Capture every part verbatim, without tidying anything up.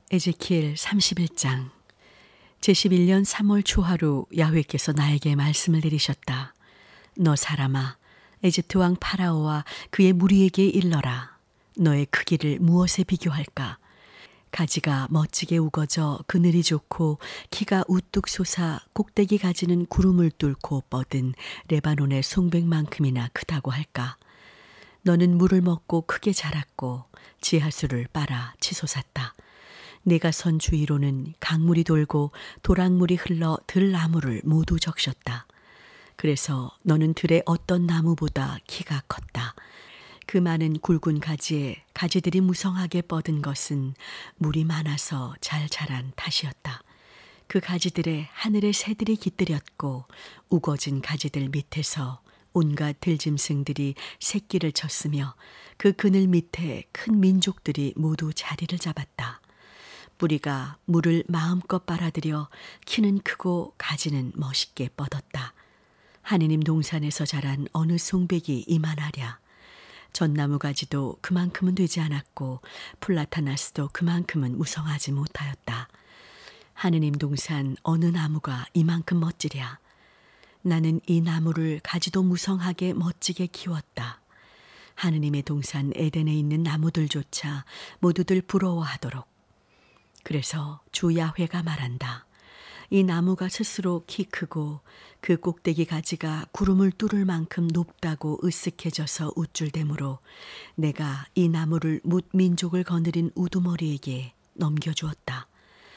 에제키엘 삼십일 장. 제십일 년 삼월 초하루 야훼께서 나에게 말씀을 내리셨다. 너 사람아, 에집트 왕 파라오와 그의 무리에게 일러라. 너의 크기를 무엇에 비교할까? 가지가 멋지게 우거져 그늘이 좋고 키가 우뚝 솟아 꼭대기 가지는 구름을 뚫고 뻗은 레바논의 송백만큼이나 크다고 할까? 너는 물을 먹고 크게 자랐고 지하수를 빨아 치솟았다. 내가 선 주위로는 강물이 돌고 도랑물이 흘러 들나무를 모두 적셨다. 그래서 너는 들의 어떤 나무보다 키가 컸다. 그 많은 굵은 가지에 가지들이 무성하게 뻗은 것은 물이 많아서 잘 자란 탓이었다. 그 가지들에 하늘의 새들이 깃들였고 우거진 가지들 밑에서 온갖 들짐승들이 새끼를 쳤으며 그 그늘 밑에 큰 민족들이 모두 자리를 잡았다. 뿌리가 물을 마음껏 빨아들여 키는 크고 가지는 멋있게 뻗었다. 하느님 동산에서 자란 어느 송백이 이만하랴. 전나무 가지도 그만큼은 되지 않았고 플라타나스도 그만큼은 무성하지 못하였다. 하느님 동산 어느 나무가 이만큼 멋지랴. 나는 이 나무를 가지도 무성하게 멋지게 키웠다. 하느님의 동산 에덴에 있는 나무들조차 모두들 부러워하도록. 그래서 주 야훼가 말한다. 이 나무가 스스로 키 크고 그 꼭대기 가지가 구름을 뚫을 만큼 높다고 으쓱해져서 우쭐대므로 내가 이 나무를 뭇 민족을 거느린 우두머리에게 넘겨주었다.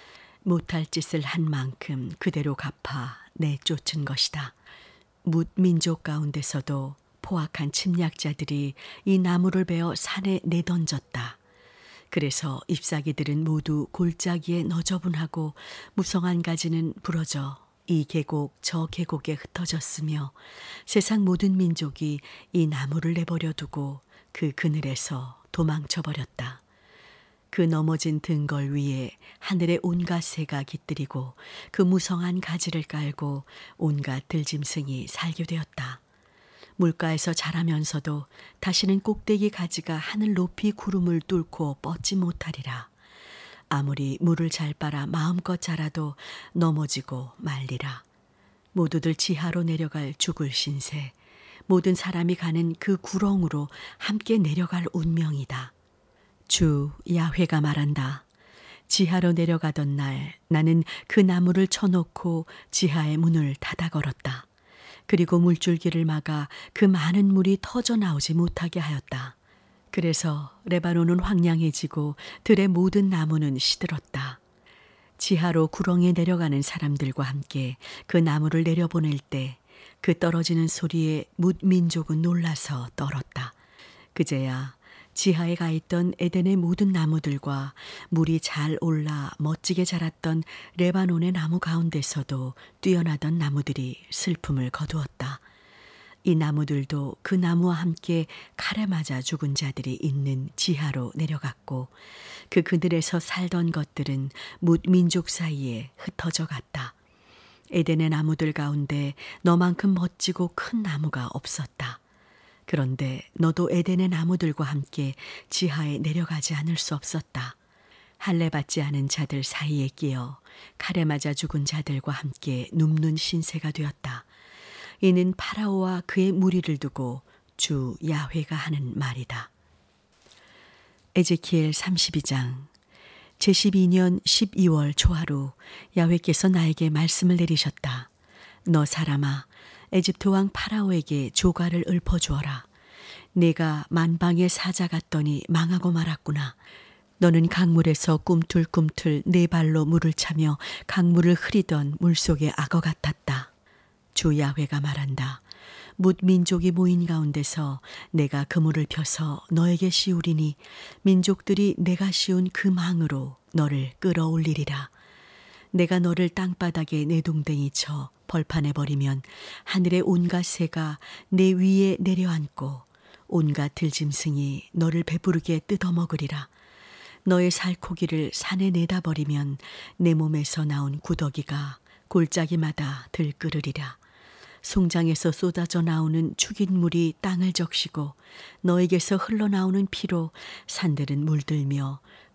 못할 짓을 한 만큼 그대로 갚아 내쫓은 것이다. 뭇 민족 가운데서도 포악한 침략자들이 이 나무를 베어 산에 내던졌다. 그래서 잎사귀들은 모두 골짜기에 너저분하고 무성한 가지는 부러져 이 계곡 저 계곡에 흩어졌으며 세상 모든 민족이 이 나무를 내버려 두고 그 그늘에서 도망쳐 버렸다. 그 넘어진 등걸 위에 하늘의 온갖 새가 깃들이고 그 무성한 가지를 깔고 온갖 들짐승이 살게 되었다. 물가에서 자라면서도 다시는 꼭대기 가지가 하늘 높이 구름을 뚫고 뻗지 못하리라. 아무리 물을 잘 빨아 마음껏 자라도 넘어지고 말리라. 모두들 지하로 내려갈 죽을 신세, 모든 사람이 가는 그 구렁으로 함께 내려갈 운명이다. 주 야훼가 말한다. 지하로 내려가던 날 나는 그 나무를 쳐놓고 지하의 문을 닫아 걸었다. 그리고 물줄기를 막아 그 많은 물이 터져 나오지 못하게 하였다. 그래서 레바논은 황량해지고 들의 모든 나무는 시들었다. 지하로 구렁에 내려가는 사람들과 함께 그 나무를 내려보낼 때 그 떨어지는 소리에 뭇 민족은 놀라서 떨었다. 그제야 지하에 가 있던 에덴의 모든 나무들과 물이 잘 올라 멋지게 자랐던 레바논의 나무 가운데서도 뛰어나던 나무들이 슬픔을 거두었다. 이 나무들도 그 나무와 함께 칼에 맞아 죽은 자들이 있는 지하로 내려갔고 그 그들에서 살던 것들은 뭇 민족 사이에 흩어져 갔다. 에덴의 나무들 가운데 너만큼 멋지고 큰 나무가 없었다. 그런데 너도 에덴의 나무들과 함께 지하에 내려가지 않을 수 없었다. 할례 받지 않은 자들 사이에 끼어 칼에 맞아 죽은 자들과 함께 눕는 신세가 되었다. 이는 파라오와 그의 무리를 두고 주 야훼가 하는 말이다. 에제키엘 삼십이 장. 제십이 년 십이월 초하루 야훼께서 나에게 말씀을 내리셨다. 너 사람아, 에집트 왕 파라오에게 조가를 읊어주어라. 내가 만방의 사자 같더니 망하고 말았구나. 너는 강물에서 꿈틀꿈틀 네 발로 물을 차며 강물을 흐리던 물속의 악어 같았다. 주 야훼가 말한다. 뭇 민족이 모인 가운데서 내가 그물을 펴서 너에게 씌우리니 민족들이 내가 씌운 그 망으로 너를 끌어올리리라. 내가 너를 땅바닥에 내동댕이 쳐 벌판에 버리면 하늘의 온갖 새가 내 위에 내려앉고 온갖 들짐승이 너를 배부르게 뜯어먹으리라. 너의 살코기를 산에 내다 버리면 내 몸에서 나온 구더기가 골짜기마다 들끓으리라. 송장에서 쏟아져 나오는 죽인 물이 땅을 적시고 너에게서 흘러나오는 피로 산들은 물들며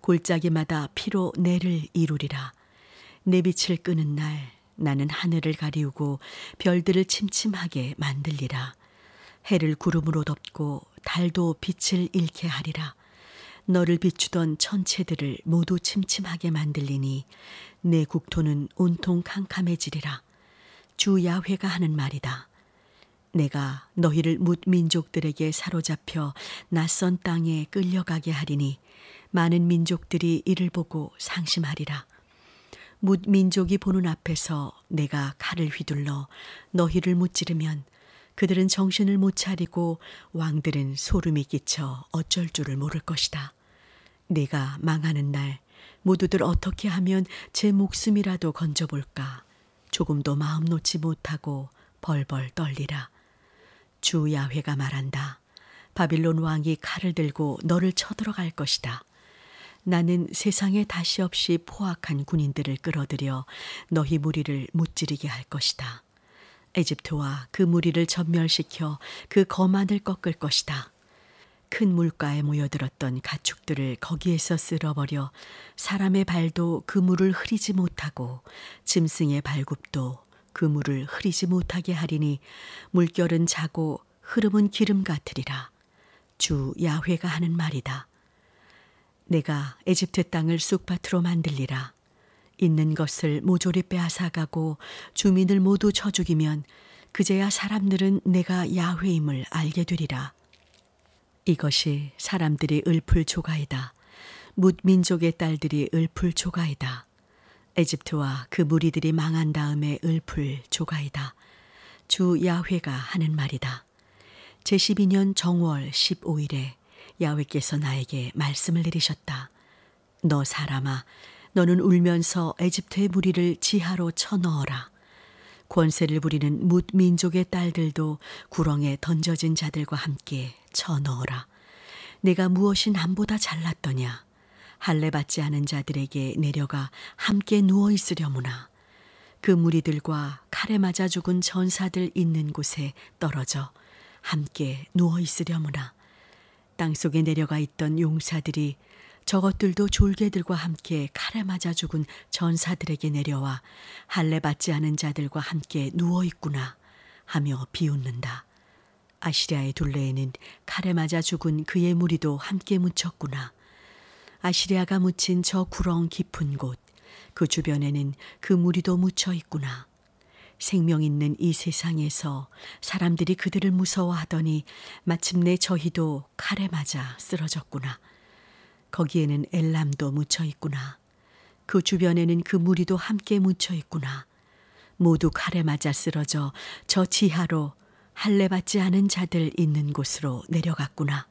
골짜기마다 피로 내를 이루리라. 내 빛을 끄는 날 나는 하늘을 가리우고 별들을 침침하게 만들리라. 해를 구름으로 덮고 달도 빛을 잃게 하리라. 너를 비추던 천체들을 모두 침침하게 만들리니 내 국토는 온통 캄캄해지리라. 주 야훼가 하는 말이다. 내가 너희를 뭇 민족들에게 사로잡혀 낯선 땅에 끌려가게 하리니 많은 민족들이 이를 보고 상심하리라. 뭇 민족이 보는 앞에서 내가 칼을 휘둘러 너희를 무찌르면 그들은 정신을 못 차리고 왕들은 소름이 끼쳐 어쩔 줄을 모를 것이다. 내가 망하는 날 모두들 어떻게 하면 제 목숨이라도 건져볼까 조금도 마음 놓지 못하고 벌벌 떨리라. 주 야훼가 말한다. 바빌론 왕이 칼을 들고 너를 쳐들어갈 것이다. 나는 세상에 다시 없이 포악한 군인들을 끌어들여 너희 무리를 무찌르게 할 것이다. 에집트와 그 무리를 전멸시켜 그 거만을 꺾을 것이다. 큰 물가에 모여들었던 가축들을 거기에서 쓸어버려 사람의 발도 그 물을 흐리지 못하고 짐승의 발굽도 그 물을 흐리지 못하게 하리니 물결은 자고 흐름은 기름 같으리라. 주 야훼가 하는 말이다. 내가 에집트 땅을 쑥밭으로 만들리라. 있는 것을 모조리 빼앗아가고 주민을 모두 쳐 죽이면 그제야 사람들은 내가 야훼임을 알게 되리라. 이것이 사람들이 읊을 조가이다. 뭇 민족의 딸들이 읊을 조가이다. 에집트와 그 무리들이 망한 다음에 읊을 조가이다. 주 야훼가 하는 말이다. 제십이 년 정월 십오 일에 야훼께서 나에게 말씀을 내리셨다. 너 사람아, 너는 울면서 에집트의 무리를 지하로 쳐넣어라. 권세를 부리는 뭇 민족의 딸들도 구렁에 던져진 자들과 함께 쳐넣어라. 내가 무엇이 남보다 잘났더냐. 할례 받지 않은 자들에게 내려가 함께 누워 있으려무나. 그 무리들과 칼에 맞아 죽은 전사들 있는 곳에 떨어져 함께 누워 있으려무나. 땅속에 내려가 있던 용사들이 저것들도 졸개들과 함께 칼에 맞아 죽은 전사들에게 내려와 할례 받지 않은 자들과 함께 누워 있구나 하며 비웃는다. 아시리아의 둘레에는 칼에 맞아 죽은 그의 무리도 함께 묻혔구나. 아시리아가 묻힌 저 구렁 깊은 곳, 그 주변에는 그 무리도 묻혀 있구나. 생명 있는 이 세상에서 사람들이 그들을 무서워하더니 마침내 저희도 칼에 맞아 쓰러졌구나. 거기에는 엘람도 묻혀 있구나. 그 주변에는 그 무리도 함께 묻혀 있구나. 모두 칼에 맞아 쓰러져 저 지하로 할례 받지 않은 자들 있는 곳으로 내려갔구나.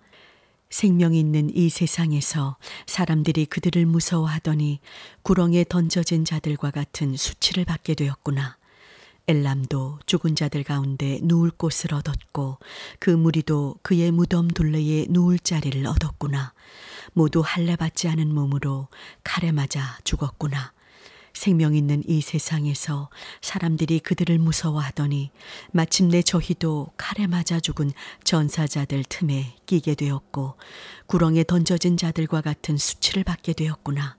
생명 있는 이 세상에서 사람들이 그들을 무서워하더니 구렁에 던져진 자들과 같은 수치를 받게 되었구나. 엘람도 죽은 자들 가운데 누울 곳을 얻었고 그 무리도 그의 무덤 둘레에 누울 자리를 얻었구나. 모두 할례 받지 않은 몸으로 칼에 맞아 죽었구나. 생명 있는 이 세상에서 사람들이 그들을 무서워하더니 마침내 저희도 칼에 맞아 죽은 전사자들 틈에 끼게 되었고 구렁에 던져진 자들과 같은 수치를 받게 되었구나.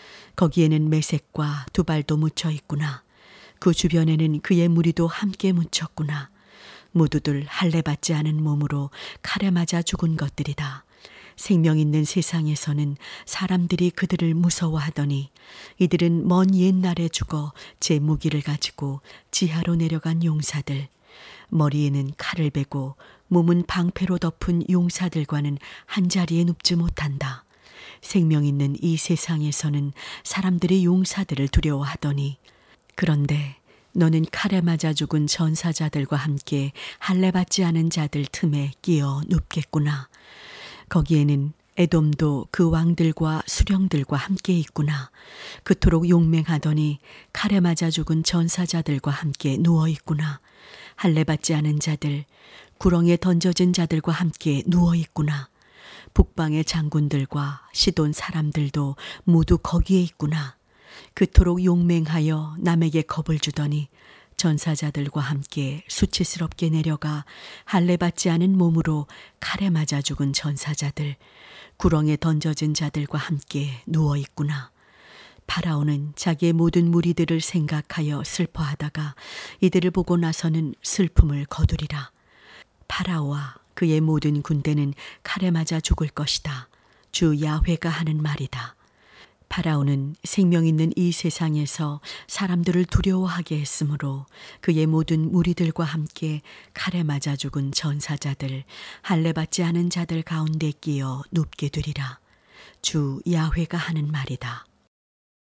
거기에는 메색과 두발도 묻혀 있구나. 그 주변에는 그의 무리도 함께 묻혔구나. 모두들 할례 받지 않은 몸으로 칼에 맞아 죽은 것들이다. 생명 있는 세상에서는 사람들이 그들을 무서워하더니 이들은 먼 옛날에 죽어 제 무기를 가지고 지하로 내려간 용사들, 머리에는 칼을 베고 몸은 방패로 덮은 용사들과는 한자리에 눕지 못한다. 생명 있는 이 세상에서는 사람들이 용사들을 두려워하더니 그런데 너는 칼에 맞아 죽은 전사자들과 함께 할례 받지 않은 자들 틈에 끼어 눕겠구나. 거기에는 에돔도 그 왕들과 수령들과 함께 있구나. 그토록 용맹하더니 칼에 맞아 죽은 전사자들과 함께 누워 있구나. 할례 받지 않은 자들, 구렁에 던져진 자들과 함께 누워 있구나. 북방의 장군들과 시돈 사람들도 모두 거기에 있구나. 그토록 용맹하여 남에게 겁을 주더니 전사자들과 함께 수치스럽게 내려가 할례 받지 않은 몸으로 칼에 맞아 죽은 전사자들, 구렁에 던져진 자들과 함께 누워 있구나. 파라오는 자기의 모든 무리들을 생각하여 슬퍼하다가 이들을 보고 나서는 슬픔을 거두리라. 파라오와 그의 모든 군대는 칼에 맞아 죽을 것이다. 주 야훼가 하는 말이다. 파라오는 생명 있는 이 세상에서 사람들을 두려워하게 했으므로 그의 모든 무리들과 함께 칼에 맞아 죽은 전사자들, 할례받지 않은 자들 가운데 끼어 눕게 되리라. 주 야훼가 하는 말이다.